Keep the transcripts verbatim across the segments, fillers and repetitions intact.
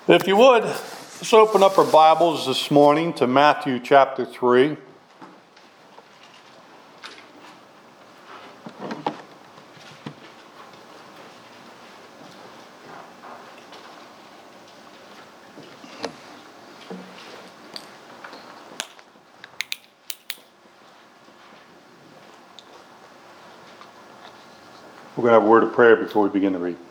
If you would, let's open up our Bibles this morning to Matthew chapter three. We're going to have a word of prayer before we begin to read.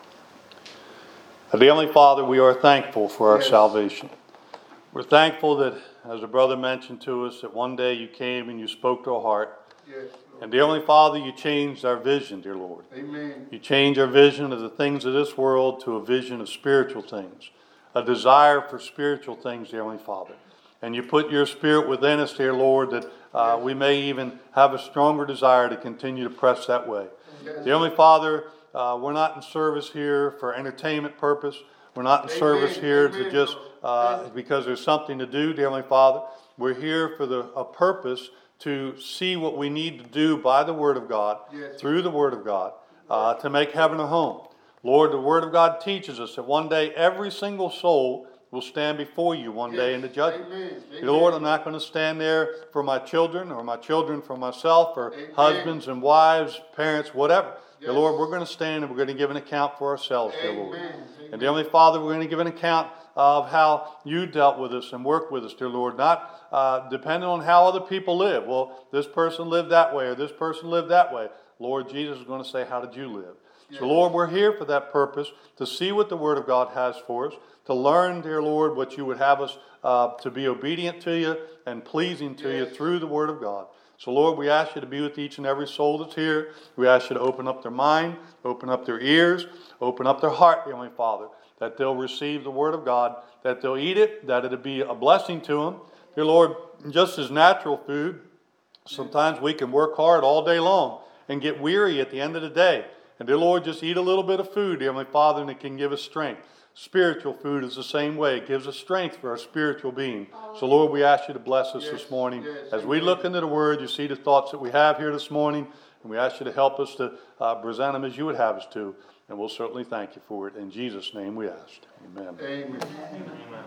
Heavenly Father, we are thankful for our yes. salvation. We're thankful that, as a brother mentioned to us, that one day you came and you spoke to our heart. Yes, and dear Heavenly Father, you changed our vision, dear Lord. Amen. You changed our vision of the things of this world to a vision of spiritual things, a desire for spiritual things, dear Heavenly Father. And you put your Spirit within us, dear Lord, that uh, yes. we may even have a stronger desire to continue to press that way. Yes. Dear Heavenly Father, Uh, we're not in service here for entertainment purpose. We're not in Amen. service here Amen. to just uh, because there's something to do, dear Heavenly Father. We're here for the a purpose to see what we need to do by the Word of God, yes. through the Word of God, uh, to make heaven a home. Lord, the Word of God teaches us that one day every single soul will stand before you one yes. day in the judgment. Amen. Amen. Lord, I'm not going to stand there for my children or my children for myself or Amen. husbands and wives, parents, whatever. Yes. Dear Lord, we're going to stand and we're going to give an account for ourselves, dear Lord. Amen. And dear Heavenly Father, we're going to give an account of how you dealt with us and worked with us, dear Lord, not uh, depending on how other people live. Well, this person lived that way or this person lived that way. Lord, Jesus is going to say, how did you live? Yes. So, Lord, we're here for that purpose, to see what the Word of God has for us, to learn, dear Lord, what you would have us uh, to be obedient to you and pleasing to yes. you through the Word of God. So, Lord, we ask you to be with each and every soul that's here. We ask you to open up their mind, open up their ears, open up their heart, Heavenly Father, that they'll receive the Word of God, that they'll eat it, that it'll be a blessing to them. Dear Lord, just as natural food, sometimes we can work hard all day long and get weary at the end of the day. And dear Lord, just eat a little bit of food, dear Heavenly Father, and it can give us strength. Spiritual food is the same way. It gives us strength for our spiritual being. So, Lord, we ask you to bless us yes, this morning. Yes, As we look into the Word, you see the thoughts that we have here this morning, and we ask you to help us to uh, present them as you would have us to, and we'll certainly thank you for it. In Jesus' name we ask. Amen. Amen. Amen.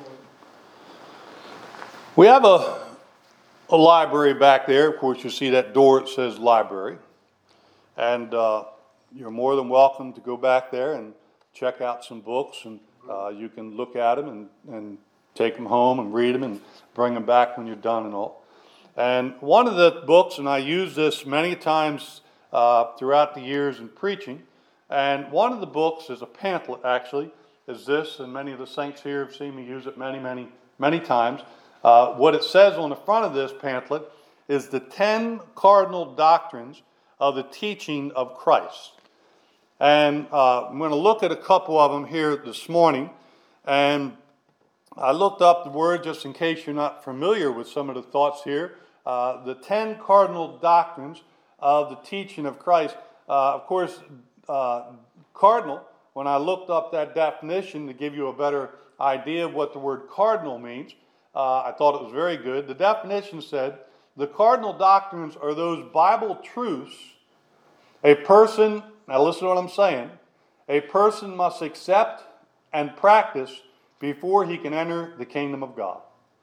We have a, a library back there. Of course, you see that door that says library, and uh, you're more than welcome to go back there and check out some books, and uh, you can look at them and, and take them home and read them and bring them back when you're done and all. And one of the books, and I use this many times uh, throughout the years in preaching, and one of the books is a pamphlet, actually, is this, and many of the saints here have seen me use it many, many, many times. Uh, what it says on the front of this pamphlet is the ten cardinal doctrines of the teaching of Christ. And uh, I'm going to look at a couple of them here this morning. And I looked up the word just in case you're not familiar with some of the thoughts here. Uh, the ten cardinal doctrines of the teaching of Christ. Uh, of course, uh, cardinal, when I looked up that definition to give you a better idea of what the word cardinal means, uh, I thought it was very good. The definition said, the cardinal doctrines are those Bible truths a person... Now listen to what I'm saying. A person must accept and practice before he can enter the kingdom of God.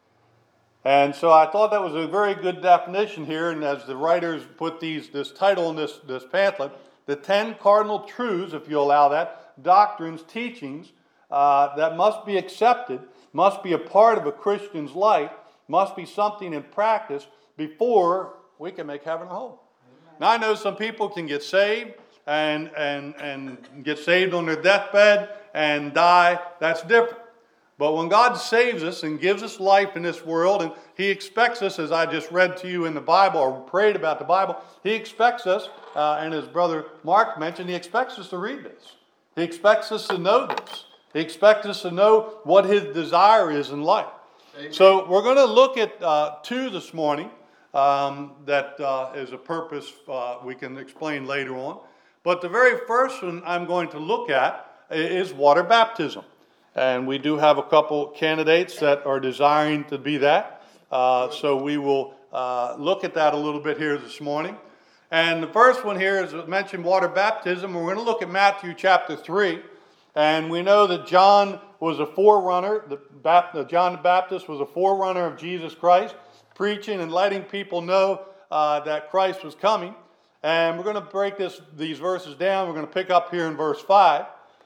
And so I thought that was a very good definition here. And as the writers put these, this title in this, this pamphlet, the ten cardinal truths, if you allow that, doctrines, teachings uh, that must be accepted, must be a part of a Christian's life, must be something in practice before we can make heaven a home. Amen. Now I know some people can get saved, And, and and get saved on their deathbed and die, that's different. But when God saves us and gives us life in this world, and He expects us, as I just read to you in the Bible, or prayed about the Bible, He expects us, uh, and as Brother Mark mentioned, He expects us to read this. He expects us to know this. He expects us to know what His desire is in life. Amen. So we're going to look at uh, two this morning um, that uh, is a purpose uh, we can explain later on. But the very first one I'm going to look at is water baptism. And we do have a couple candidates that are desiring to be that. Uh, so we will uh, look at that a little bit here this morning. And the first one here is mentioned water baptism. We're going to look at Matthew chapter three. And we know that John was a forerunner. The Baptist, John the Baptist was a forerunner of Jesus Christ, preaching and letting people know uh, that Christ was coming. And we're going to break this, these verses down. We're going to pick up here in verse five.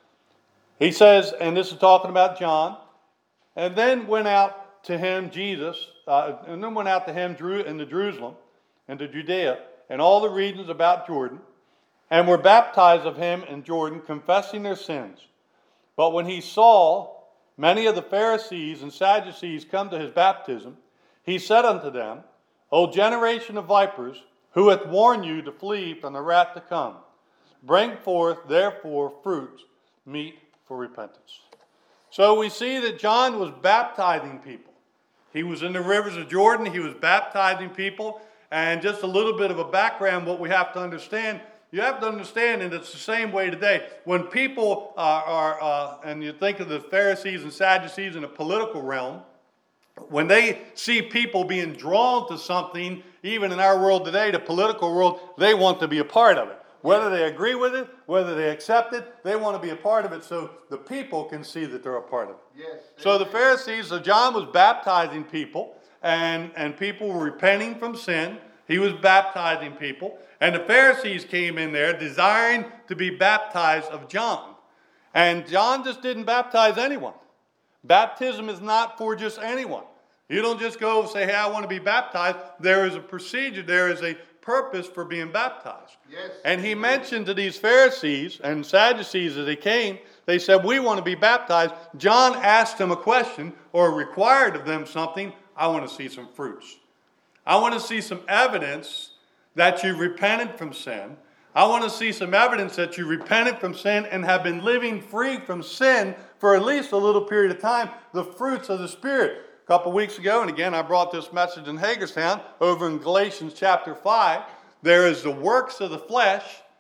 He says, and this is talking about John, and then went out to him, Jesus, uh, and then went out to him into Jerusalem, into Judea, and all the regions about Jordan, and were baptized of him in Jordan, confessing their sins. But when he saw many of the Pharisees and Sadducees come to his baptism, he said unto them, O generation of vipers, who hath warned you to flee from the wrath to come? Bring forth therefore fruits meet for repentance. So we see that John was baptizing people. He was in the rivers of Jordan. He was baptizing people. And just a little bit of a background, what we have to understand, you have to understand, and it's the same way today. When people are, are uh, and you think of the Pharisees and Sadducees in a political realm, when they see people being drawn to something, even in our world today, the political world, they want to be a part of it. Whether they agree with it, whether they accept it, they want to be a part of it so the people can see that they're a part of it. Yes. So the Pharisees, so John was baptizing people, and, and people were repenting from sin. He was baptizing people. And the Pharisees came in there desiring to be baptized of John. And John just didn't baptize anyone. Baptism is not for just anyone. You don't just go and say, hey, I want to be baptized. There is a procedure. There is a purpose for being baptized. Yes. And he mentioned to these Pharisees and Sadducees as they came, they said, we want to be baptized. John asked them a question or required of them something. I want to see some fruits. I want to see some evidence that you repented from sin. I want to see some evidence that you repented from sin and have been living free from sin for at least a little period of time, the fruits of the Spirit. A couple weeks ago, and again, I brought this message in Hagerstown, over in Galatians chapter five, there is the works of the flesh,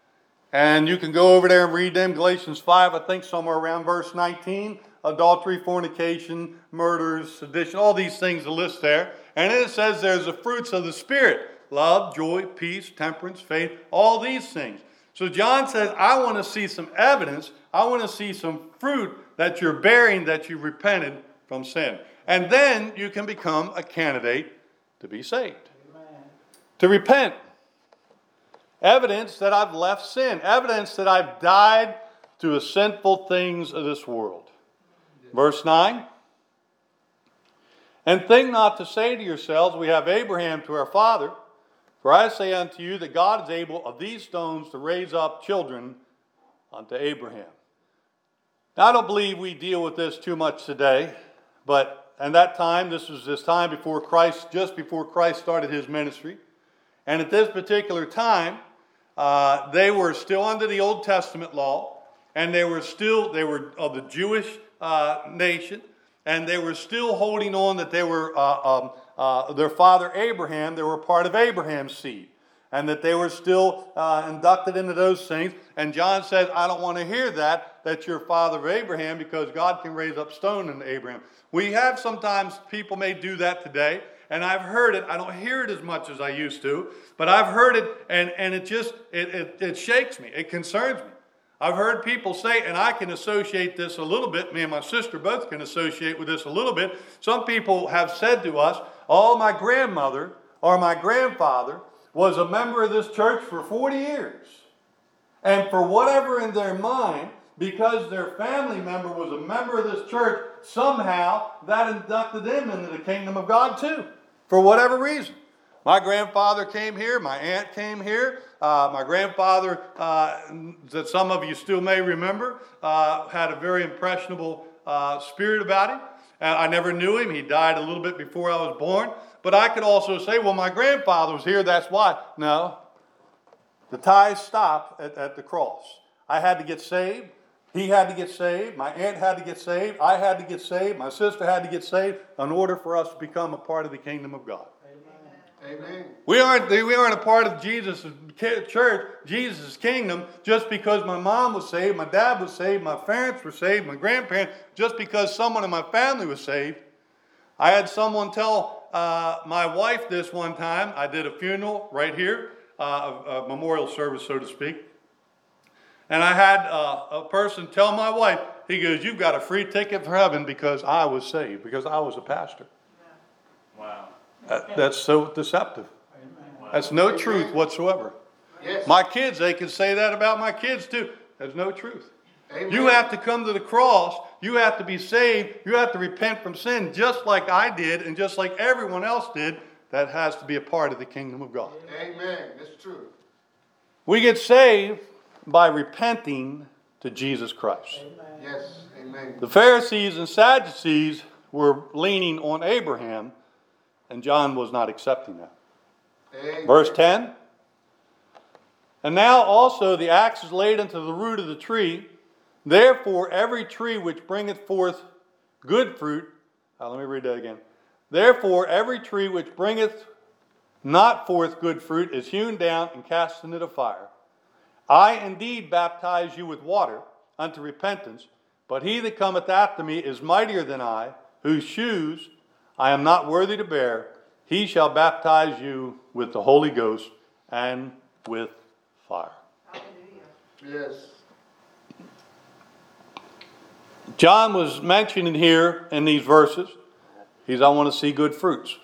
and you can go over there and read them, Galatians five, I think somewhere around verse nineteen, adultery, fornication, murders, sedition, all these things are listed there. And then it says there's the fruits of the Spirit, love, joy, peace, temperance, faith, all these things. So John says, I want to see some evidence, I want to see some fruit that you're bearing, that you repented from sin. And then you can become a candidate to be saved. Amen. To repent. Evidence that I've left sin. Evidence that I've died to the sinful things of this world. Verse nine. And think not to say to yourselves, we have Abraham to our father. For I say unto you that God is able of these stones to raise up children unto Abraham. Now I don't believe we deal with this too much today, but and that time, this was this time before Christ, just before Christ started his ministry. And at this particular time, uh, they were still under the Old Testament law, and they were still, they were of the Jewish uh, nation, and they were still holding on that they were, uh, um, uh, their father Abraham, they were part of Abraham's seed, and that they were still uh, inducted into those things. And John says, I don't want to hear that, that you're father of Abraham, because God can raise up stone into Abraham. We have sometimes, people may do that today, and I've heard it. I don't hear it as much as I used to, but I've heard it, and, and it just, it, it, it shakes me. It concerns me. I've heard people say, and I can associate this a little bit, me and my sister both can associate with this a little bit. Some people have said to us, oh, my grandmother or my grandfather was a member of this church for forty years. And for whatever in their mind, because their family member was a member of this church, somehow that inducted them into the kingdom of God too, for whatever reason. My grandfather came here, my aunt came here, uh, my grandfather, uh, that some of you still may remember, uh, had a very impressionable uh, spirit about him. Uh, I never knew him. He died a little bit before I was born. But I could also say, well, my grandfather was here, that's why. No, the ties stop at, at the cross. I had to get saved. He had to get saved. My aunt had to get saved. I had to get saved. My sister had to get saved in order for us to become a part of the kingdom of God. Amen. Amen. We aren't, we aren't a part of Jesus' church, Jesus' kingdom, just because my mom was saved, my dad was saved, my parents were saved, my grandparents, just because someone in my family was saved. I had someone tell uh, my wife this one time. I did a funeral right here, uh, a, a memorial service, so to speak. And I had uh, a person tell my wife, He goes, you've got a free ticket for heaven because I was saved, because I was a pastor. Wow. That, that's so deceptive. Wow. That's no truth whatsoever. Yes. My kids, they can say that about my kids too. There's no truth. Amen. You have to come to the cross. You have to be saved. You have to repent from sin just like I did and just like everyone else did. That has to be a part of the kingdom of God. Amen. That's true. We get saved by repenting to Jesus Christ. Yes. Amen. The Pharisees and Sadducees were leaning on Abraham, and John was not accepting that. Amen. Verse ten. And now also the axe is laid unto the root of the tree. Therefore every tree which bringeth forth good fruit. Uh, let me read that again. Therefore every tree which bringeth not forth good fruit is hewn down and cast into the fire. I indeed baptize you with water unto repentance, but he that cometh after me is mightier than I, whose shoes I am not worthy to bear. He shall baptize you with the Holy Ghost and with fire. Yes. John was mentioning here in these verses, he's, I want to see good fruits.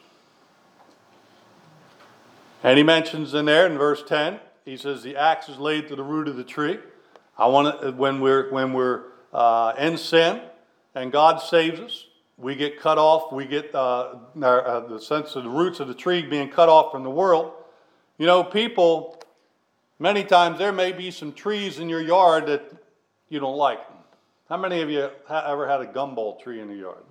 And he mentions in there in verse ten, he says, the axe is laid to the root of the tree. I want to, when we're, when we're uh, in sin and God saves us, we get cut off, we get uh, our, uh, the sense of the roots of the tree being cut off from the world. You know, people, many times there may be some trees in your yard that you don't like. How many of you ha- ever had a gumball tree in the yard?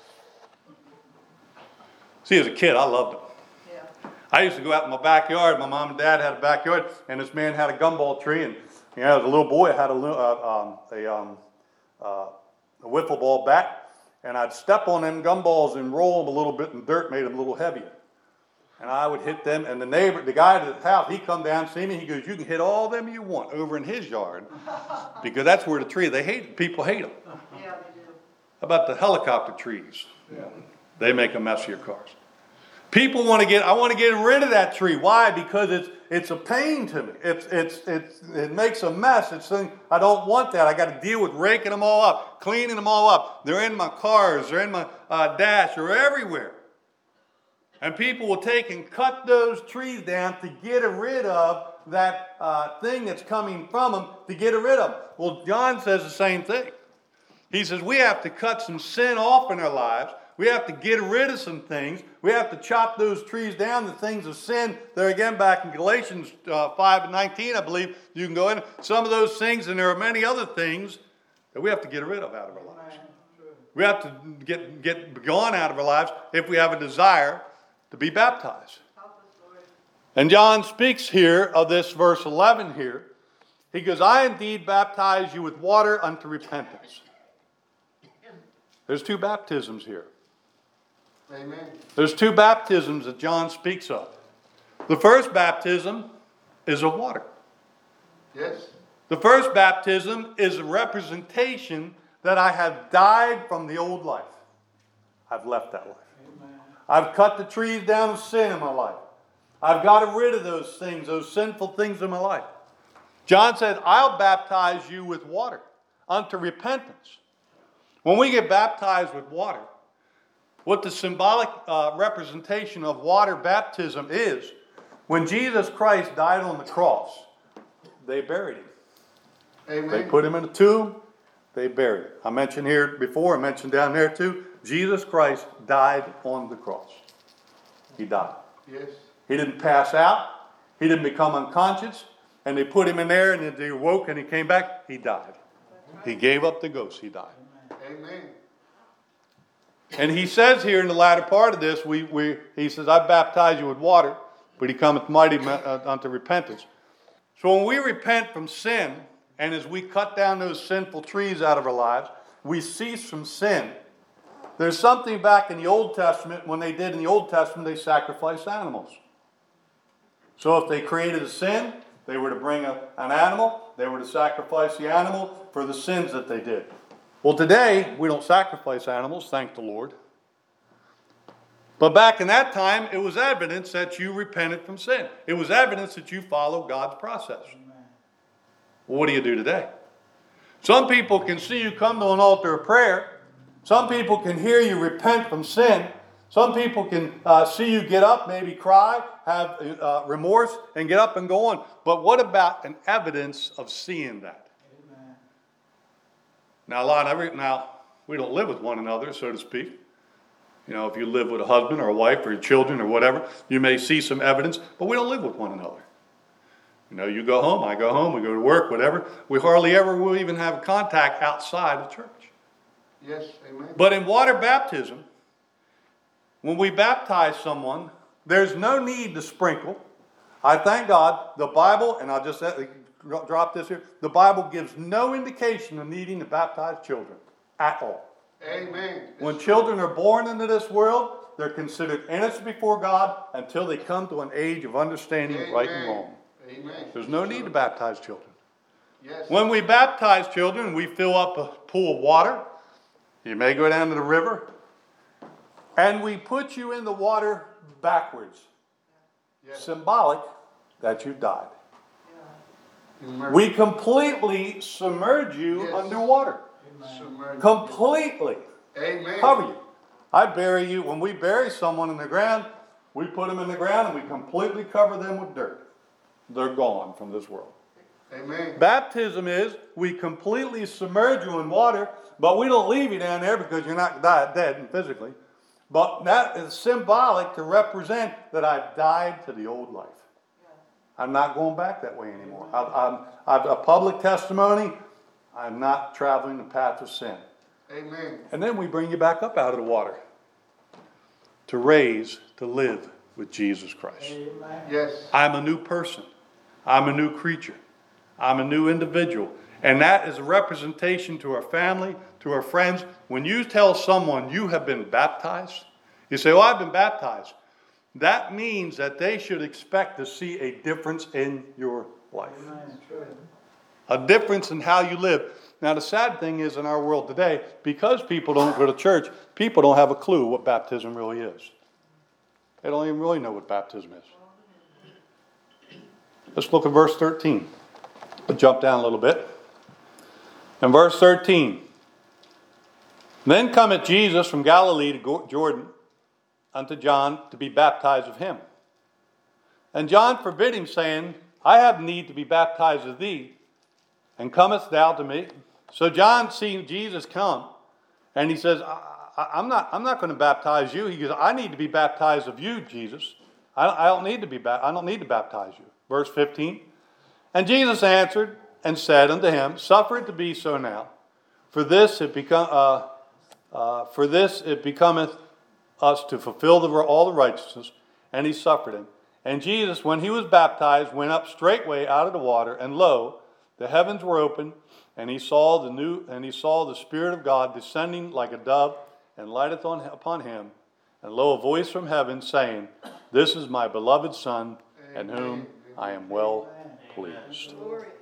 See, as a kid, I loved them. Yeah. I used to go out in my backyard. My mom and dad had a backyard, and this man had a gumball tree. And you know, as a little boy, I had a, uh, um, a, um, uh, a wiffle ball bat, and I'd step on them gumballs and roll them a little bit in dirt, made them a little heavier. And I would hit them, and the neighbor, the guy at the house, he come down and see me. He goes, you can hit all them you want over in his yard, because that's where the tree, they hate, people hate them. Yeah, they do. How about the helicopter trees? Yeah. They make a mess of your cars. People want to get, I want to get rid of that tree. Why? Because it's it's a pain to me. It's it's it's it makes a mess. It's thing, I don't want that. I got to deal with raking them all up, cleaning them all up. They're in my cars, they're in my uh, dash, they're everywhere. And people will take and cut those trees down to get rid of that uh, thing that's coming from them, to get rid of them. Well, John says the same thing. He says we have to cut some sin off in our lives. We have to get rid of some things. We have to chop those trees down, the things of sin. There again, back in Galatians uh, five and nineteen, I believe, you can go in. Some of those things, and there are many other things that we have to get rid of out of our lives. We have to get, get gone out of our lives if we have a desire to be baptized. And John speaks here of this verse eleven here. He goes, I indeed baptize you with water unto repentance. There's two baptisms here. Amen. There's two baptisms that John speaks of. The first baptism is of water. Yes. The first baptism is a representation that I have died from the old life. I've left that life. I've cut the trees down of sin in my life. I've got rid of those things, those sinful things in my life. John said, I'll baptize you with water unto repentance. When we get baptized with water, what the symbolic uh, representation of water baptism is, when Jesus Christ died on the cross, they buried him. Amen. They put him in a tomb, they buried him. I mentioned here before, I mentioned down there too, Jesus Christ died on the cross. He died. Yes. He didn't pass out. He didn't become unconscious. And they put him in there and they awoke and he came back. He died. He gave up the ghost. He died. Amen. And he says here in the latter part of this, we, we, he says, I baptize you with water, but he cometh mighty unto repentance. So when we repent from sin, and as we cut down those sinful trees out of our lives, we cease from sin. There's something back in the Old Testament, when they did in the Old Testament, they sacrificed animals. So if they created a sin, they were to bring a, an animal, they were to sacrifice the animal for the sins that they did. Well, today, we don't sacrifice animals, thank the Lord. But back in that time, it was evidence that you repented from sin. It was evidence that you followed God's process. Well, what do you do today? Some people can see you come to an altar of prayer. Some people can hear you repent from sin. Some people can uh, see you get up, maybe cry, have uh, remorse, and get up and go on. But what about an evidence of seeing that? Amen. Now, a lot of every, now, we don't live with one another, so to speak. You know, if you live with a husband or a wife or your children or whatever, you may see some evidence, but we don't live with one another. You know, you go home, I go home, we go to work, whatever. We hardly ever will even have contact outside the church. Yes, amen. But in water baptism, when we baptize someone, there's no need to sprinkle. I thank God, the Bible, and I'll just drop this here, the Bible gives no indication of needing to baptize children at all. Amen. When children are born into this world, they're considered innocent before God until they come to an age of understanding Amen. right and wrong. Amen. There's no need to baptize children. Yes. When we baptize children, we fill up a pool of water. You may go down to the river. And we put you in the water backwards. Yes. Symbolic that you died. Submerge. We completely submerge you Yes. underwater. Submerge. Completely Amen. cover you. I bury you. When we bury someone in the ground, we put them in the ground and we completely cover them with dirt. They're gone from this world. Amen. Baptism is we completely submerge you in water, but we don't leave you down there because you're not die, dead physically. But that is symbolic to represent that I've died to the old life. I'm not going back that way anymore. I've, I'm, I've a public testimony. I'm not traveling the path of sin. Amen. And then we bring you back up out of the water to raise, to live with Jesus Christ. Amen. Yes. I'm a new person. I'm a new creature. I'm a new individual. And that is a representation to our family, to our friends. When you tell someone you have been baptized, you say, oh, I've been baptized. That means that they should expect to see a difference in your life. Amen. True. A difference in how you live. Now, the sad thing is in our world today, because people don't go to church, people don't have a clue what baptism really is. They don't even really know what baptism is. Let's look at verse thirteen. We'll jump down a little bit. In verse thirteen, then cometh Jesus from Galilee to Jordan unto John to be baptized of him. And John forbid him, saying, I have need to be baptized of thee, and comest thou to me? So John, seeing Jesus come, and he says, I, I, I'm not, I'm not going to baptize you. He goes, I need to be baptized of you, Jesus. I, I don't need to be. Ba- I don't need to baptize you. Verse fifteen. And Jesus answered and said unto him, suffer it to be so now, for this it become, uh, uh, for this it becometh us to fulfill the, all the righteousness. And he suffered him. And Jesus, when he was baptized, went up straightway out of the water, and lo, the heavens were opened, and he saw the new, and he saw the Spirit of God descending like a dove, and lighteth on upon him. And lo, a voice from heaven saying, this is my beloved Son, in whom I am well pleased.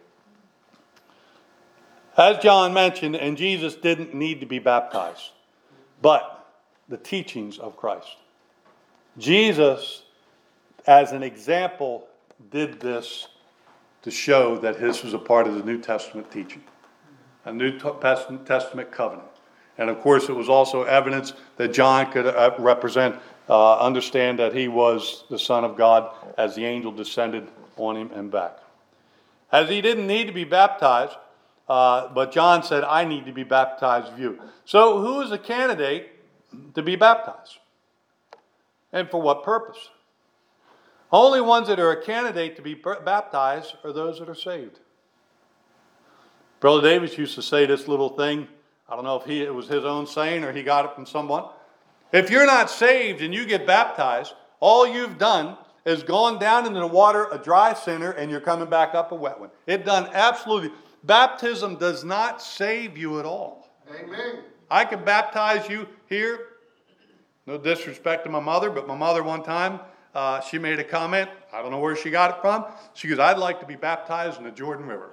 As John mentioned, and Jesus didn't need to be baptized, but the teachings of Christ. Jesus, as an example, did this to show that this was a part of the New Testament teaching, a New Testament covenant. And of course, it was also evidence that John could uh, represent, uh, understand that he was the Son of God as the angel descended on him and back. As he didn't need to be baptized, uh, but John said, I need to be baptized of you. So who is a candidate to be baptized? And for what purpose? Only ones that are a candidate to be baptized are those that are saved. Brother Davis used to say this little thing. I don't know if he, it was his own saying or he got it from someone. If you're not saved and you get baptized, all you've done is gone down into the water, a dry sinner, and you're coming back up a wet one. It done absolutely. Baptism does not save you at all. Amen. I could baptize you here. No disrespect to my mother, but my mother one time, uh, she made a comment. I don't know where she got it from. She goes, I'd like to be baptized in the Jordan River.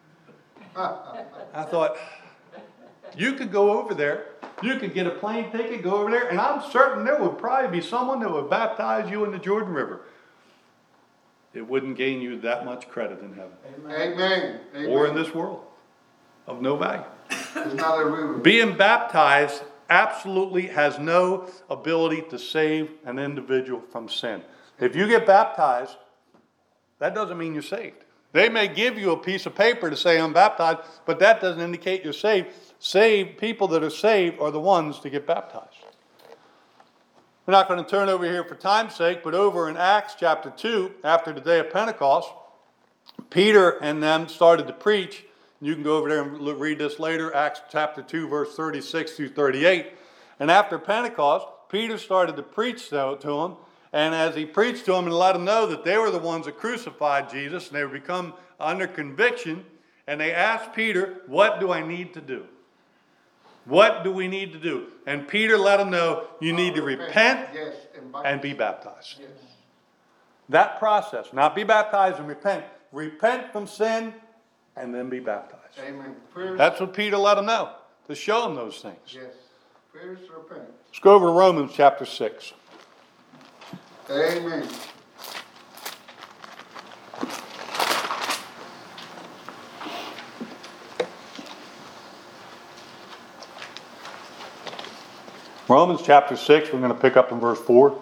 I thought, you could go over there. You could get a plane ticket, go over there, and I'm certain there would probably be someone that would baptize you in the Jordan River. It wouldn't gain you that much credit in heaven. Amen. Amen. Or in this world. of no value. It's not a river. Being baptized absolutely has no ability to save an individual from sin. If you get baptized, that doesn't mean you're saved. They may give you a piece of paper to say I'm baptized, but that doesn't indicate you're saved. Saved people that are saved are the ones to get baptized. We're not going to turn over here for time's sake, but over in Acts chapter two, after the day of Pentecost, Peter and them started to preach. You can go over there and read this later, Acts chapter two, verse thirty-six through thirty-eight. And after Pentecost, Peter started to preach to them. And as he preached to them and let them know that they were the ones that crucified Jesus, and they were become under conviction, and they asked Peter, what do I need to do? What do we need to do? And Peter let them know, you need to repent Yes, and, and be baptized. Yes. That process, not be baptized and repent. Repent from sin and then be baptized. Amen. First, That's what Peter let them know, to show them those things. yes. First repent. Let's go over to Romans chapter six. Amen. Romans chapter six, we're going to pick up in verse four.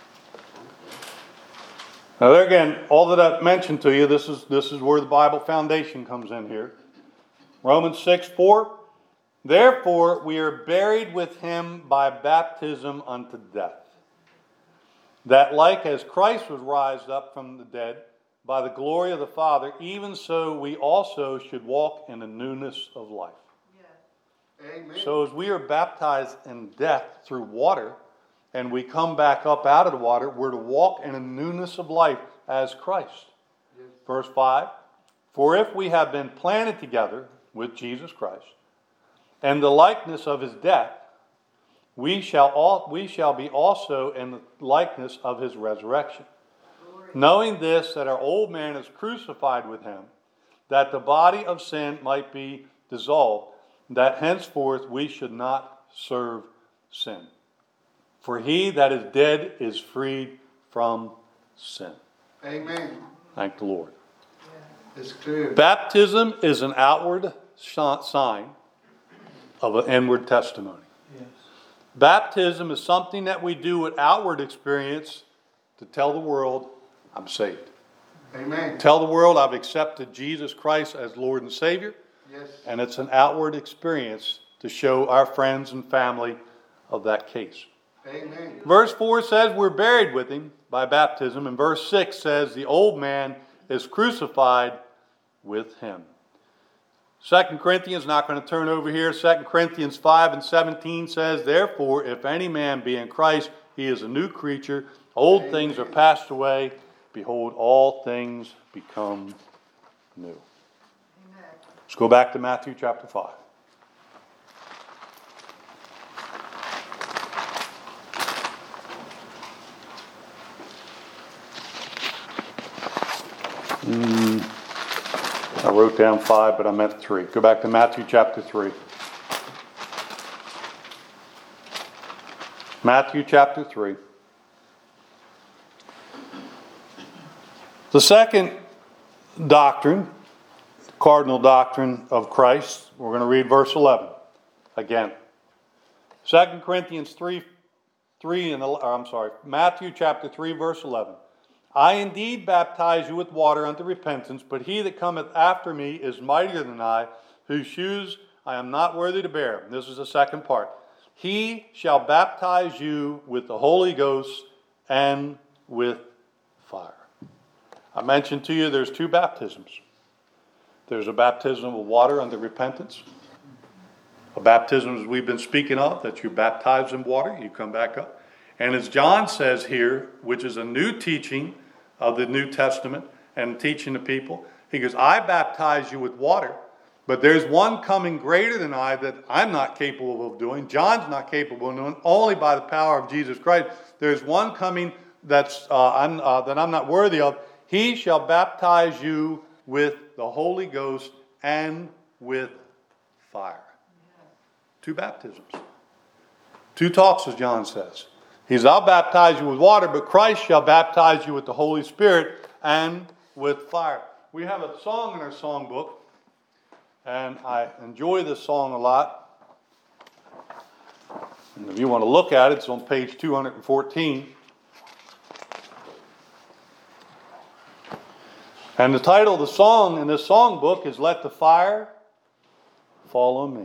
Now there again, all that I've mentioned to you, this is, this is where the Bible foundation comes in here. Romans six, four. Therefore we are buried with him by baptism unto death, that like as Christ was raised up from the dead by the glory of the Father, even so we also should walk in the newness of life. Amen. So as we are baptized in death through water, and we come back up out of the water, we're to walk in a newness of life as Christ. Yes. Verse five, for if we have been planted together with Jesus Christ, and the likeness of his death, we shall all, we shall be also in the likeness of his resurrection. Glory. Knowing this, that our old man is crucified with him, that the body of sin might be dissolved, that henceforth we should not serve sin. For he that is dead is freed from sin. Amen. Thank the Lord. It's clear. Baptism is an outward sign of an inward testimony. Yes. Baptism is something that we do with outward experience to tell the world, I'm saved. Amen. Tell the world I've accepted Jesus Christ as Lord and Savior. Yes. And it's an outward experience to show our friends and family of that case. Amen. Verse four says we're buried with him by baptism. And verse six says the old man is crucified with him. Second Corinthians, not going to turn over here. Second Corinthians five and seventeen says, therefore, if any man be in Christ, he is a new creature. Old Amen. Things are passed away. Behold, all things become new. Amen. Let's go back to Matthew chapter five. Mm, I wrote down five, but I meant three. Go back to Matthew chapter three. Matthew chapter three. The second doctrine, cardinal doctrine of Christ, we're going to read verse eleven again. Second Corinthians three, three and or I'm sorry, Matthew chapter three, verse eleven. I indeed baptize you with water unto repentance, but he that cometh after me is mightier than I, whose shoes I am not worthy to bear. This is the second part. He shall baptize you with the Holy Ghost and with fire. I mentioned to you there's two baptisms. There's a baptism of water unto repentance. A baptism as we've been speaking of, that you baptize in water, you come back up. And as John says here, which is a new teaching of the New Testament and teaching the people, he goes, I baptize you with water, but there's one coming greater than I that I'm not capable of doing. John's not capable of doing, only by the power of Jesus Christ. There's one coming that's uh, I'm, uh, that I'm not worthy of. He shall baptize you with the Holy Ghost and with fire. Two baptisms. Two talks, as John says. He's, I'll baptize you with water, but Christ shall baptize you with the Holy Spirit and with fire. We have a song in our songbook, And I enjoy this song a lot. And if you want to look at it, it's on page two hundred fourteen. And the title of the song in this songbook is Let the Fire Fall on Me.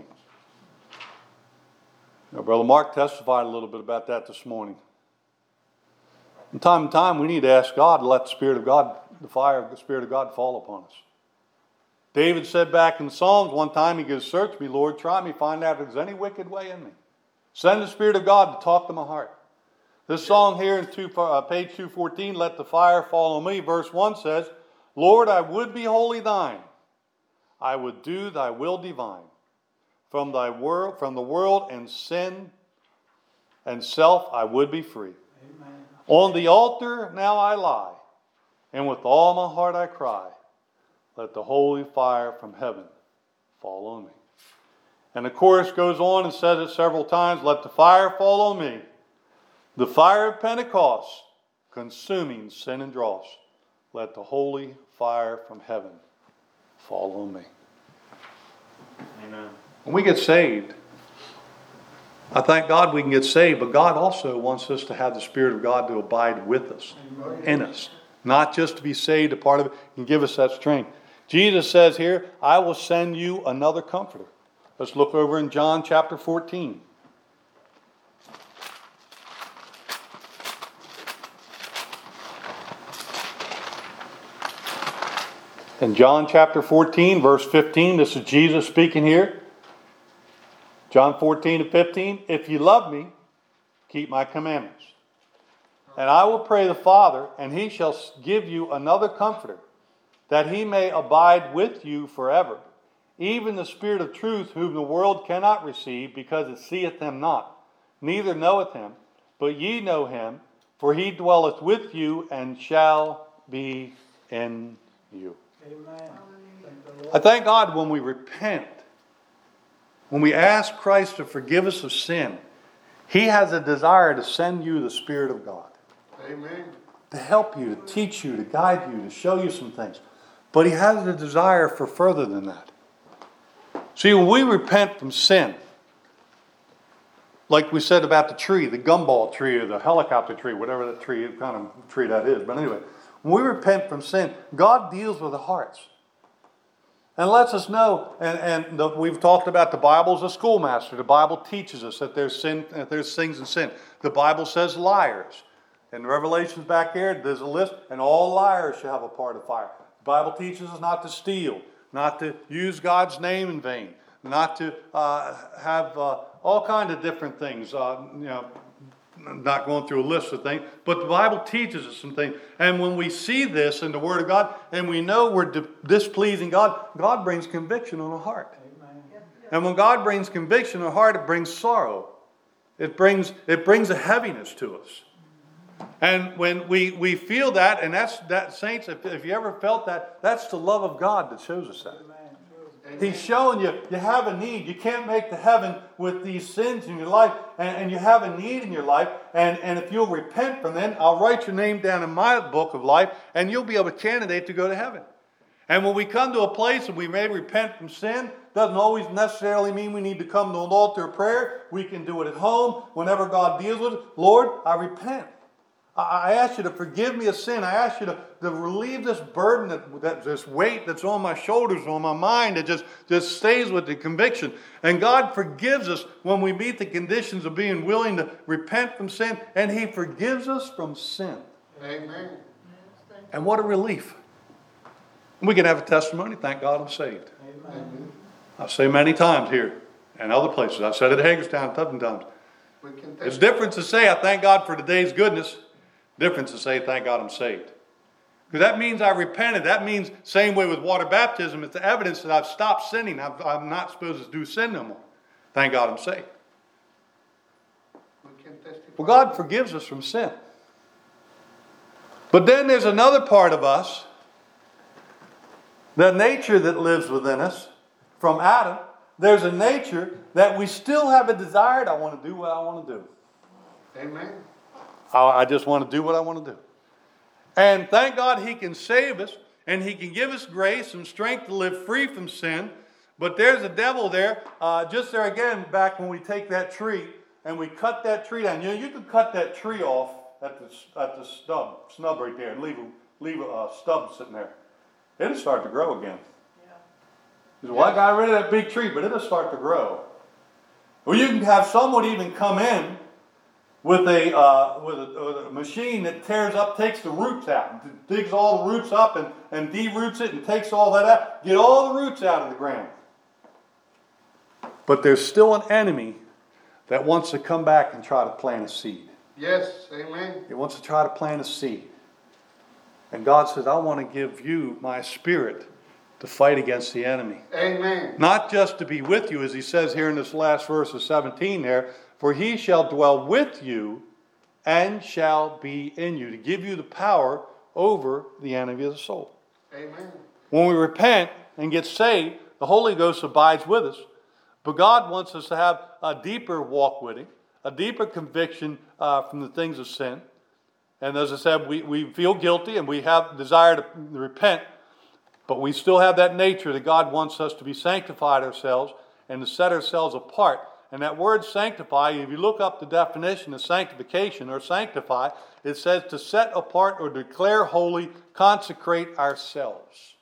Now, Brother Mark testified a little bit about that this morning. From time to time, we need to ask God to let the Spirit of God, the fire of the Spirit of God fall upon us. David said back in the Psalms one time, he goes, "Search me, Lord, try me, find out if there's any wicked way in me. Send the Spirit of God to talk to my heart." This song here in two, uh, page two fourteen, Let the Fire Fall on Me, verse one says, "Lord, I would be wholly thine. I would do thy will divine. From thy world, from the world and sin and self, I would be free. Amen. On the altar now I lie, and with all my heart I cry, let the holy fire from heaven fall on me." And the chorus goes on and says it several times, "Let the fire fall on me, the fire of Pentecost, consuming sin and dross. Let the holy fire from heaven fall on me." Amen. When we get saved, I thank God we can get saved, but God also wants us to have the Spirit of God to abide with us, in us. Not just to be saved, a part of it, and give us that strength. Jesus says here, "I will send you another comforter." Let's look over in John chapter fourteen. In John chapter fourteen, verse fifteen, this is Jesus speaking here. John fourteen to fifteen, "If you love me, keep my commandments. And I will pray the Father, and he shall give you another comforter, that he may abide with you forever. Even the Spirit of truth, whom the world cannot receive, because it seeth him not, neither knoweth him. But ye know him, for he dwelleth with you, and shall be in you." Amen. I thank God when we repent, when we ask Christ to forgive us of sin, he has a desire to send you the Spirit of God. Amen. To help you, to teach you, to guide you, to show you some things. But he has a desire for further than that. See, when we repent from sin, like we said about the tree, the gumball tree or the helicopter tree, whatever that tree, kind of tree that is. But anyway, when we repent from sin, God deals with the hearts. And lets us know, and, and the, we've talked about the Bible as a schoolmaster. The Bible teaches us that there's sin, that there's things in sin. The Bible says liars. In Revelations back here, there's a list, and all liars shall have a part of fire. The Bible teaches us not to steal, not to use God's name in vain, not to uh, have uh, all kinds of different things. Uh, you know, I'm not going through a list of things, but the Bible teaches us some things. And when we see this in the Word of God, and we know we're di- displeasing God, God brings conviction on the heart. Amen. And when God brings conviction on the heart, it brings sorrow. It brings it brings a heaviness to us. And when we, we feel that, and that's that, saints, if, if you ever felt that, that's the love of God that shows us that. He's showing you, you have a need. You can't make the heaven with these sins in your life. And, and you have a need in your life. And, and if you'll repent from them, I'll write your name down in my book of life. And you'll be able to candidate to go to heaven. And when we come to a place and we may repent from sin, doesn't always necessarily mean we need to come to an altar of prayer. We can do it at home whenever God deals with it. Lord, I repent. I ask you to forgive me of sin. I ask you to, to relieve this burden, that, that this weight that's on my shoulders, on my mind, that just, just stays with the conviction. And God forgives us when we meet the conditions of being willing to repent from sin, and he forgives us from sin. Amen. And what a relief. We can have a testimony. Thank God I'm saved. Amen. I've said many times here and other places. I've said it at Hagerstown a dozen times. We can It's test- different to say I thank God for today's goodness. Different to say thank God I'm saved. Because that means I repented. That means, same way with water baptism, it's the evidence that I've stopped sinning. I've, I'm not supposed to do sin no more. Thank God I'm saved. we can testify. Well, God forgives us from sin. But then there's another part of us, the nature that lives within us, from Adam. There's a nature that we still have a desire. I want to do what I want to do. Amen. I I just want to do what I want to do. And thank God he can save us, and he can give us grace and strength to live free from sin. But there's a devil there, uh, just there again, back when we take that tree and we cut that tree down. You know, you can cut that tree off at the, at the stub, snub right there and leave a, leave a uh, stub sitting there. It'll start to grow again. You say, well, I got rid of that big tree, but it'll start to grow. Or you can have someone even come in with a, uh, with a, with a machine that tears up, takes the roots out, and digs all the roots up and, and de-roots it and takes all that out. Get all the roots out of the ground. But there's still an enemy that wants to come back and try to plant a seed. Yes, amen. He wants to try to plant a seed. And God says, I want to give you my spirit to fight against the enemy. Amen. Not just to be with you, as he says here in this last verse of seventeen there, for he shall dwell with you and shall be in you, to give you the power over the enemy of the soul. Amen. When we repent and get saved, the Holy Ghost abides with us. But God wants us to have a deeper walk with him, a deeper conviction uh, from the things of sin. And as I said, we, we feel guilty and we have desire to repent, but we still have that nature that God wants us to be sanctified ourselves and to set ourselves apart. And that word sanctify, if you look up the definition of sanctification or sanctify, it says to set apart or declare holy, consecrate ourselves.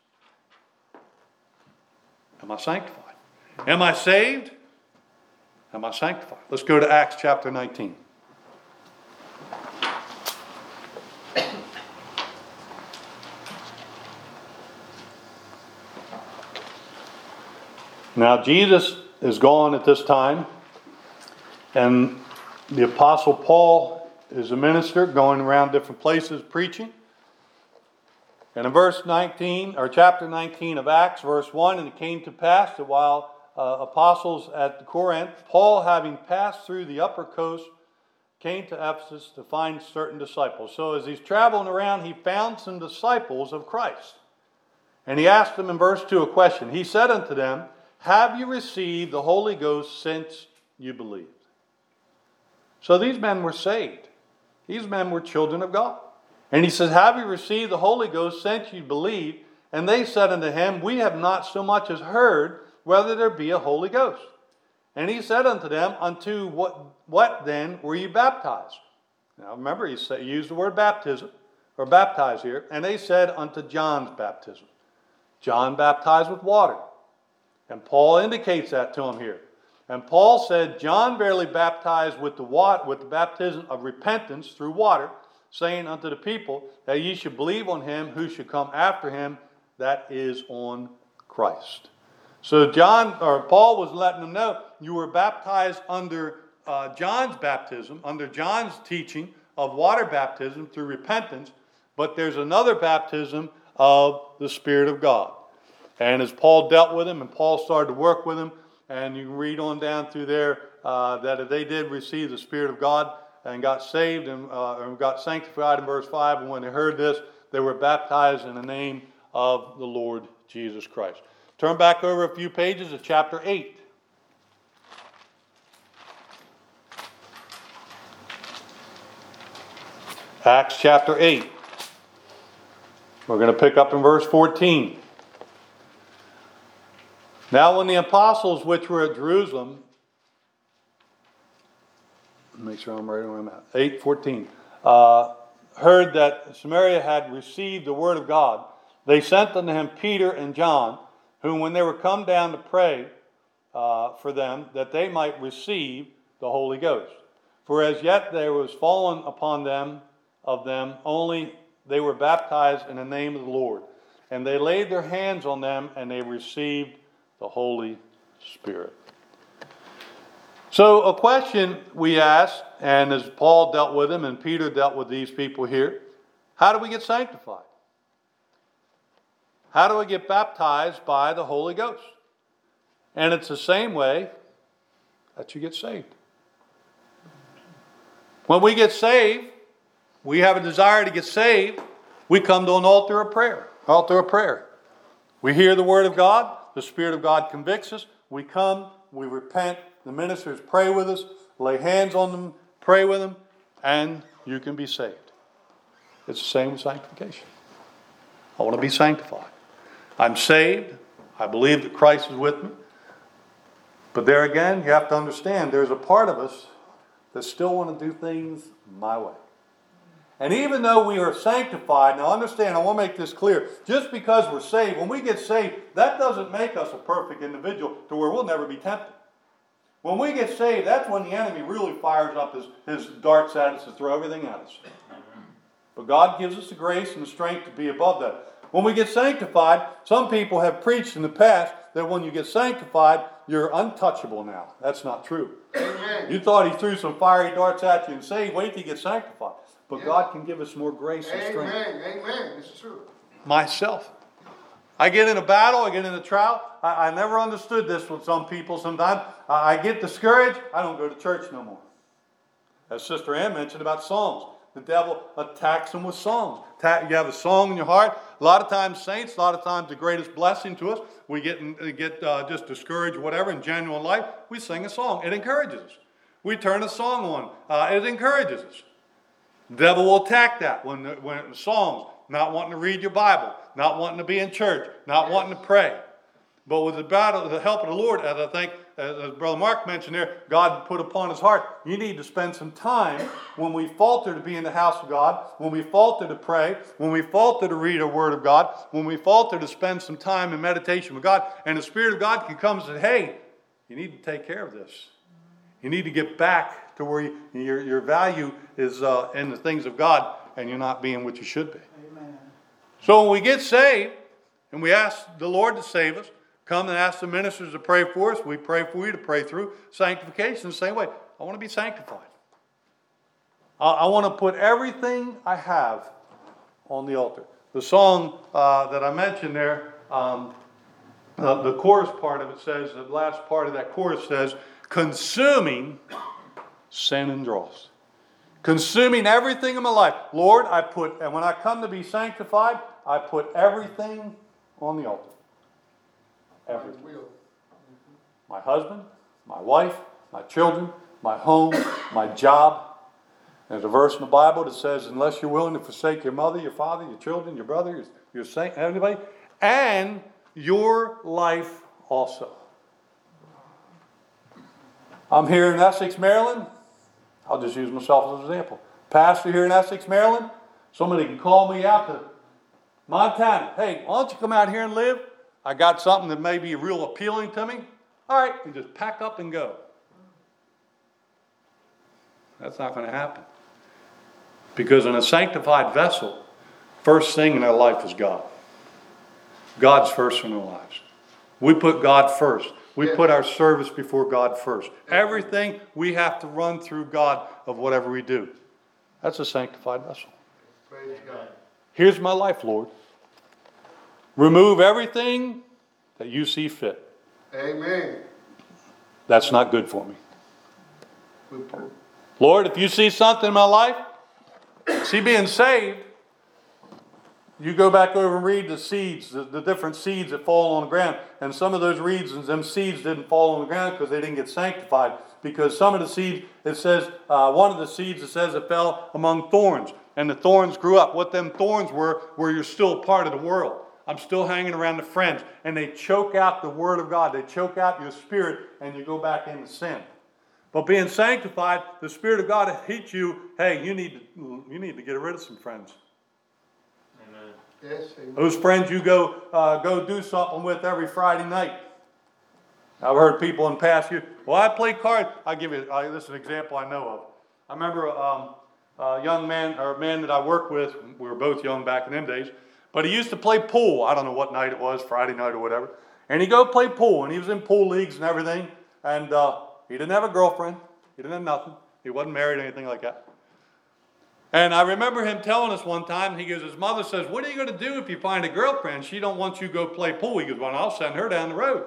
Am I sanctified? Am I saved? Am I sanctified? Let's go to Acts chapter nineteen. Now Jesus is gone at this time, and the Apostle Paul is a minister going around different places preaching. And in verse nineteen, or chapter nineteen of Acts, verse one, and it came to pass that while uh, apostles at Corinth, Paul, having passed through the upper coast, came to Ephesus to find certain disciples. So as he's traveling around, he found some disciples of Christ. And he asked them in verse two a question. He said unto them, have you received the Holy Ghost since you believed? So these men were saved. These men were children of God. And he says, have you received the Holy Ghost since you believed? And they said unto him, we have not so much as heard whether there be a Holy Ghost. And he said unto them, unto what, what then were you baptized? Now remember, he, said, he used the word baptism, or baptize here. And they said, unto John's baptism. John baptized with water. And Paul indicates that to him here. And Paul said, John verily baptized with the, water, with the baptism of repentance through water, saying unto the people that ye should believe on him who should come after him, that is on Christ. So John, or Paul was letting them know, you were baptized under uh, John's baptism, under John's teaching of water baptism through repentance, but there's another baptism of the Spirit of God. And as Paul dealt with him and Paul started to work with him, and you can read on down through there uh, that if they did receive the Spirit of God and got saved and, uh, and got sanctified in verse five, and when they heard this, they were baptized in the name of the Lord Jesus Christ. Turn back over a few pages to chapter eight. Acts chapter eight. We're going to pick up in verse fourteen. Now when the apostles which were at Jerusalem, make sure I'm right where I'm at, eight fourteen, uh, heard that Samaria had received the word of God, they sent unto him Peter and John, whom when they were come down to pray uh, for them, that they might receive the Holy Ghost. For as yet there was fallen upon them of them, only they were baptized in the name of the Lord. And they laid their hands on them, and they received the Holy Spirit. So a question we ask, and as Paul dealt with them and Peter dealt with these people here, how do we get sanctified? How do we get baptized by the Holy Ghost? And it's the same way that you get saved. When we get saved, we have a desire to get saved, we come to an altar of prayer. Altar of prayer. We hear the word of God. The Spirit of God convicts us. We come, we repent. The ministers pray with us, lay hands on them, pray with them, and you can be saved. It's the same with sanctification. I want to be sanctified. I'm saved. I believe that Christ is with me. But there again, you have to understand, there's a part of us that still want to do things my way. And even though we are sanctified, now understand, I want to make this clear, just because we're saved, when we get saved, that doesn't make us a perfect individual to where we'll never be tempted. When we get saved, that's when the enemy really fires up his, his darts at us to throw everything at us. But God gives us the grace and the strength to be above that. When we get sanctified, some people have preached in the past that when you get sanctified, you're untouchable now. That's not true. Amen. You thought he threw some fiery darts at you and saved, wait till you get sanctified. But Yes. God can give us more grace and strength. Amen. Amen. It's true. Myself. I get in a battle, I get in a trial. I, I never understood this with some people sometimes. I, I get discouraged, I don't go to church no more. As Sister Ann mentioned about songs. The devil attacks them with songs. Ta- You have a song in your heart. A lot of times, saints, a lot of times the greatest blessing to us, we get, in, get uh, just discouraged or whatever in genuine life, we sing a song. It encourages us. We turn a song on. Uh, it encourages us. The devil will attack that when, when songs, not wanting to read your Bible, not wanting to be in church, not Yes. wanting to pray. But with the battle, the help of the Lord, as I think, as Brother Mark mentioned there, God put upon his heart, you need to spend some time when we falter to be in the house of God, when we falter to pray, when we falter to read a word of God, when we falter to spend some time in meditation with God, and the Spirit of God can come and say, hey, you need to take care of this. You need to get back to where you, your, your value is uh, in the things of God, and you're not being what you should be. Amen. So when we get saved, and we ask the Lord to save us, come and ask the ministers to pray for us. We pray for you to pray through sanctification the same way. I want to be sanctified. I, I want to put everything I have on the altar. The song uh, that I mentioned there, um, uh, the chorus part of it says, the last part of that chorus says, consuming sin and dross. Consuming everything in my life. Lord, I put, and when I come to be sanctified, I put everything on the altar. Everything. Will. My husband, my wife, my children, my home, my job. There's a verse in the Bible that says, unless you're willing to forsake your mother, your father, your children, your brother, your, your saint, everybody, and your life also. I'm here in Essex, Maryland. I'll just use myself as an example. Pastor here in Essex, Maryland. Somebody can call me out to Montana. Hey, why don't you come out here and live? I got something that may be real appealing to me. All right, and just pack up and go. That's not going to happen. Because in a sanctified vessel, first thing in our life is God. God's first in our lives. We put God first. We Yes. put our service before God first. Everything we have to run through God of whatever we do. That's a sanctified vessel. Praise God. Here's my life, Lord. Remove everything that you see fit. Amen. That's not good for me. We put- Lord, if you see something in my life, see being saved, you go back over and read the seeds, the, the different seeds that fall on the ground. And some of those reasons, them seeds didn't fall on the ground because they didn't get sanctified. Because some of the seeds, it says, uh, one of the seeds, it says it fell among thorns. And the thorns grew up. What them thorns were, were you're still part of the world. I'm still hanging around the friends. And they choke out the word of God. They choke out your spirit and you go back into sin. But being sanctified, the Spirit of God hits you, hey, you need to, you need to get rid of some friends. Amen. Yes. Amen. Those friends you go uh, go do something with every Friday night. I've heard people in the past year, well, I play cards. I'll give you, I, this is an example I know of. I remember um, a young man, or a man that I worked with, we were both young back in them days, but he used to play pool. I don't know what night it was, Friday night or whatever. And he'd go play pool, and he was in pool leagues and everything, and uh, he didn't have a girlfriend. He didn't have nothing. He wasn't married or anything like that. And I remember him telling us one time, he goes, his mother says, what are you going to do if you find a girlfriend? She don't want you to go play pool. He goes, well, I'll send her down the road.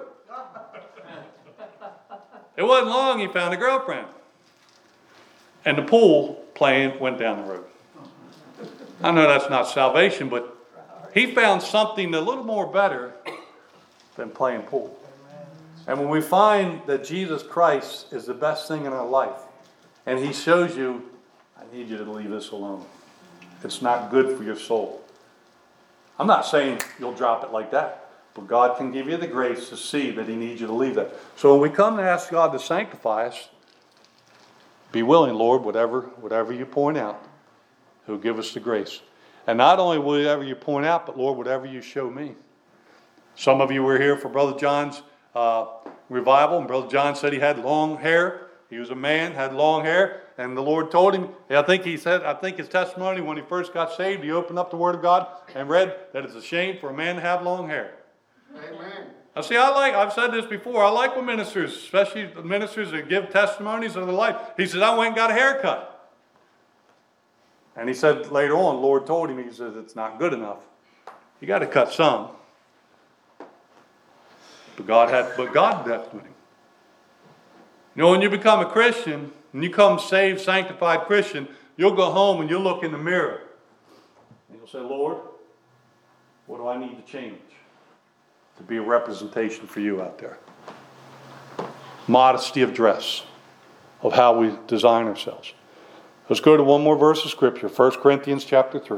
It wasn't long, he found a girlfriend. And the pool playing went down the road. I know that's not salvation, but he found something a little more better than playing pool. And when we find that Jesus Christ is the best thing in our life, and he shows you, I need you to leave this alone. It's not good for your soul. I'm not saying you'll drop it like that, But God can give you the grace to see that He needs you to leave that. So when we come to ask God to sanctify us, be willing, Lord, whatever, whatever you point out, He'll give us the grace. And not only whatever you point out, but Lord, whatever you show me. Some of you were here for Brother John's uh, revival, and Brother John said he had long hair. He was a man, had long hair, and the Lord told him, I think he said, I think his testimony when he first got saved, he opened up the Word of God and read that it's a shame for a man to have long hair. Amen. Now see, I like, I've said this before, I like when ministers, especially the ministers that give testimonies of their life. He said, I went and got a haircut. And he said later on, the Lord told him, he says, it's not good enough. You got to cut some. But God had, but God did that with him. You know, when you become a Christian, when you become saved, sanctified Christian, you'll go home and you'll look in the mirror. And you'll say, Lord, what do I need to change to be a representation for you out there? Modesty of dress, of how we design ourselves. Let's go to one more verse of Scripture, First Corinthians chapter three.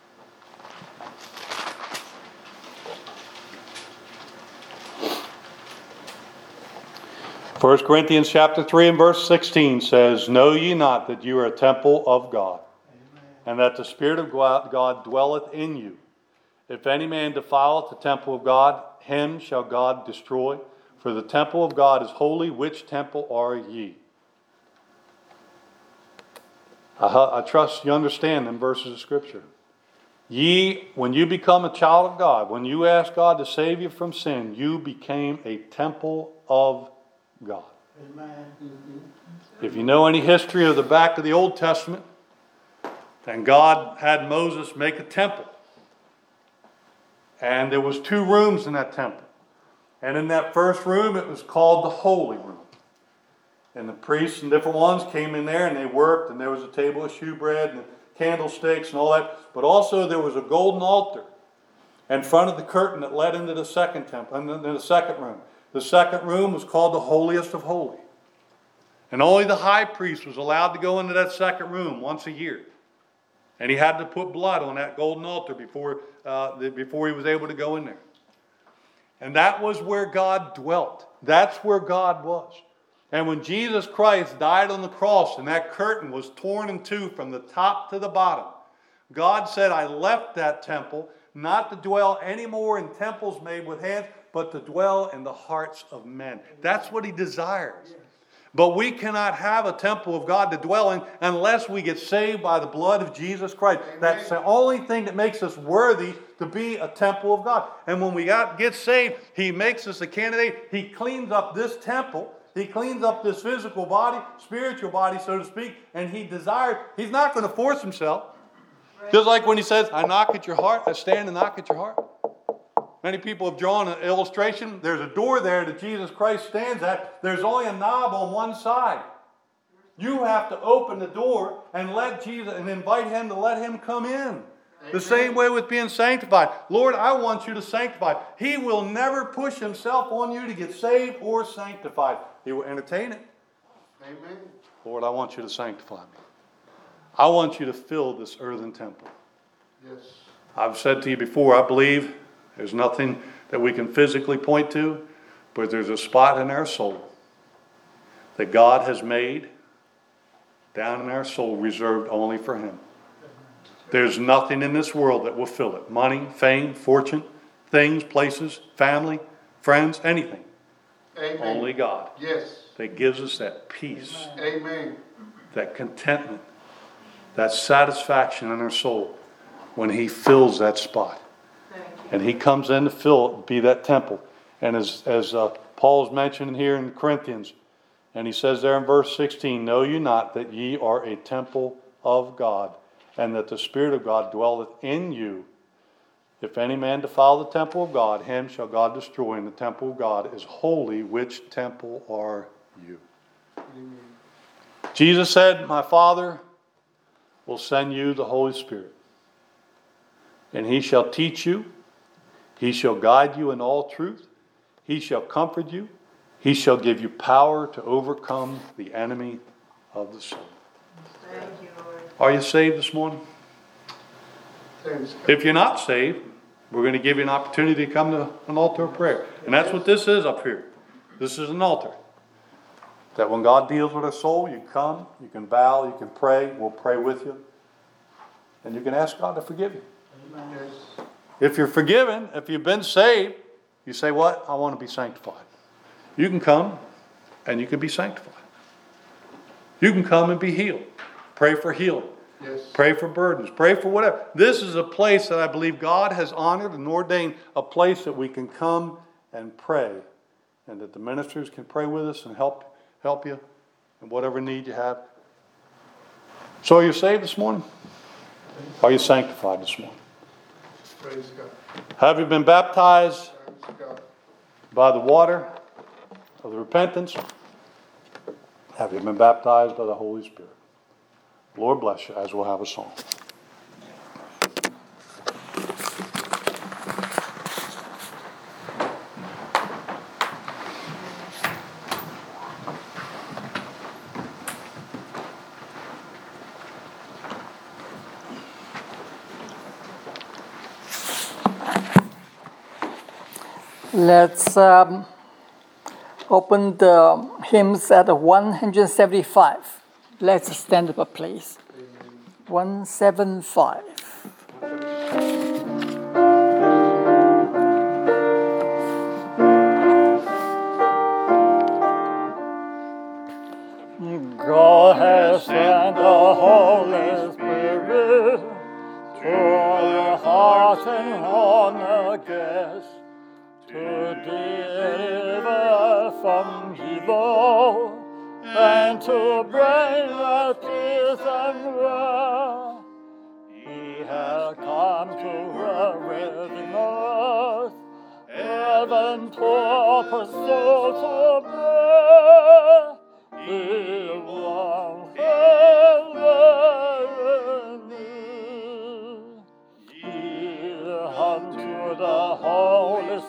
First Corinthians chapter three and verse sixteen says, Know ye not that you are a temple of God, Amen. And that the Spirit of God dwelleth in you? If any man defileth the temple of God, him shall God destroy. For the temple of God is holy. Which temple are ye? I, I trust you understand them verses of Scripture. Ye, when you become a child of God, when you ask God to save you from sin, you became a temple of God. Amen. Mm-hmm. If you know any history of the back of the Old Testament, then God had Moses make a temple. And there was two rooms in that temple. And in that first room, it was called the Holy Room. And the priests and different ones came in there and they worked, and there was a table of shewbread and candlesticks and all that. But also there was a golden altar in front of the curtain that led into the second temple, into the second room. The second room was called the Holiest of Holies. And only the high priest was allowed to go into that second room once a year. And he had to put blood on that golden altar before, uh, before he was able to go in there. And that was where God dwelt. That's where God was. And when Jesus Christ died on the cross and that curtain was torn in two from the top to the bottom, God said, I left that temple not to dwell anymore in temples made with hands, but to dwell in the hearts of men. That's what He desires. But we cannot have a temple of God to dwell in unless we get saved by the blood of Jesus Christ. Amen. That's the only thing that makes us worthy to be a temple of God. And when we got, get saved, He makes us a candidate. He cleans up this temple. He cleans up this physical body, spiritual body, so to speak, and He desires, He's not going to force Himself. Just like when He says, I knock at your heart, I stand and knock at your heart. Many people have drawn an illustration. There's a door there that Jesus Christ stands at. There's only a knob on one side. You have to open the door and let Jesus and invite Him to let Him come in. Amen. The same way with being sanctified. Lord, I want you to sanctify. He will never push Himself on you to get saved or sanctified. He will entertain it. Amen. Lord, I want you to sanctify me. I want you to fill this earthen temple. Yes. I've said to you before, I believe there's nothing that we can physically point to, but there's a spot in our soul that God has made down in our soul reserved only for Him. There's nothing in this world that will fill it. Money, fame, fortune, things, places, family, friends, anything. Amen. Only God. Yes. That gives us that peace, Amen. that contentment, that satisfaction in our soul when He fills that spot. And He comes in to fill it, be that temple. And as, as uh, Paul's mentioned here in Corinthians, and he says there in verse sixteen, Know you not that ye are a temple of God, and that the Spirit of God dwelleth in you? If any man defile the temple of God, him shall God destroy, and the temple of God is holy. Which temple are you? Amen. Jesus said, My Father will send you the Holy Spirit, and He shall teach you. He shall guide you in all truth. He shall comfort you. He shall give you power to overcome the enemy of the soul. Thank you, Lord. Are you saved this morning? Thanks. If you're not saved, we're going to give you an opportunity to come to an altar of prayer. And that's what this is up here. This is an altar. That when God deals with a soul, you come, you can bow, you can pray, we'll pray with you. And you can ask God to forgive you. Yes. If you're forgiven, if you've been saved, you say, what? I want to be sanctified. You can come and you can be sanctified. You can come and be healed. Pray for healing. Yes. Pray for burdens. Pray for whatever. This is a place that I believe God has honored and ordained, a place that we can come and pray, and that the ministers can pray with us and help help you in whatever need you have. So are you saved this morning? Are you sanctified this morning? Praise God. Have you been baptized Praise God. by the water of the repentance? Have you been baptized by the Holy Spirit? Lord bless you as we'll have a song. Let's um, open the hymns at one seventy-five. Let's stand up, please. one seventy-five. God has sent the Holy Spirit to the hearts and home again, to deliver from evil and to bring us peace and rest. He has come to redeem us, heaven to pursue to bear. He wants heaven new. Yield unto the Holy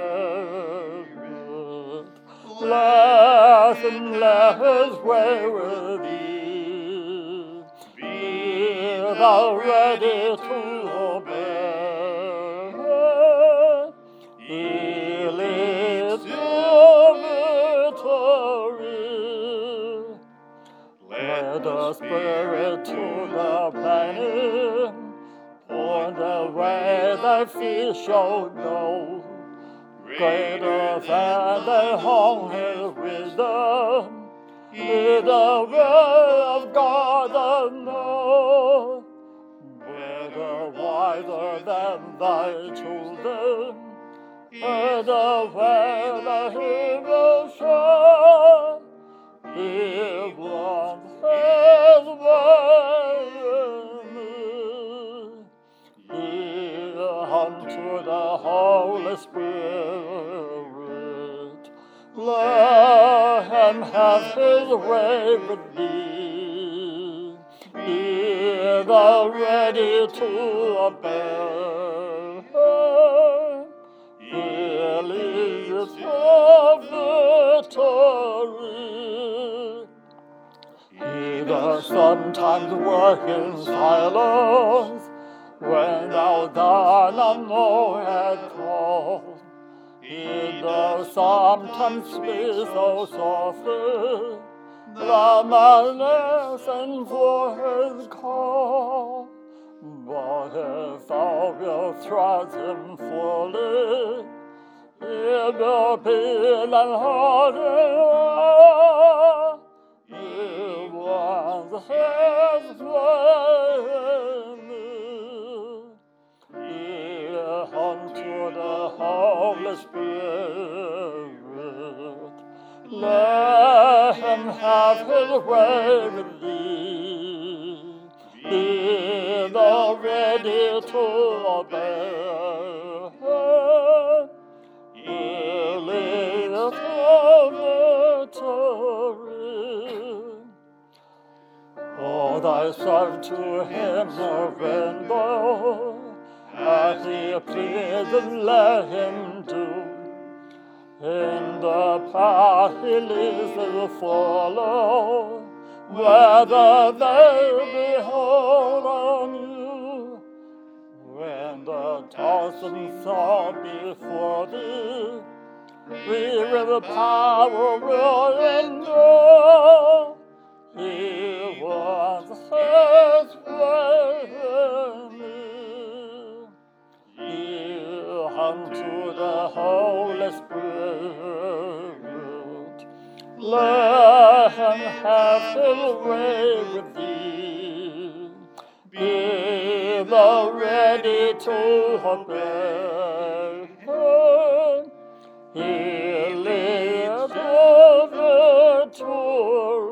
Spirit. Let him let his way with thee. Be thou ready to obey. He leads to victory. Let the Spirit to the planet point the way thy feet shall go. Greater than thy own wisdom, in the way of God unknown. Better, wiser than thy children, in the way that he will show. He wants his way in me. Yield unto the Holy Spirit. Let him have his way with thee. Be thou ready to obey. He leads to victory. He does sometimes work in silence, when thou dost not know at all. He does sometimes speak so softly, the man listens for his call. But if thou wilt trust him fully, he will be thine heart in all. He wants his way in me. Yield unto the Holy Spirit. Let him have his way with thee. Be thou ready to obey. He leads to victory. O thyself to him surrender, as he pleases let him do. In the path he leads to follow, whether they behold on you. When the tossing and saw before thee. We with the power will endure. He was his way. Yield unto the Holy Spirit. Let him have his way with thee. Be thou ready to obey. He lives over to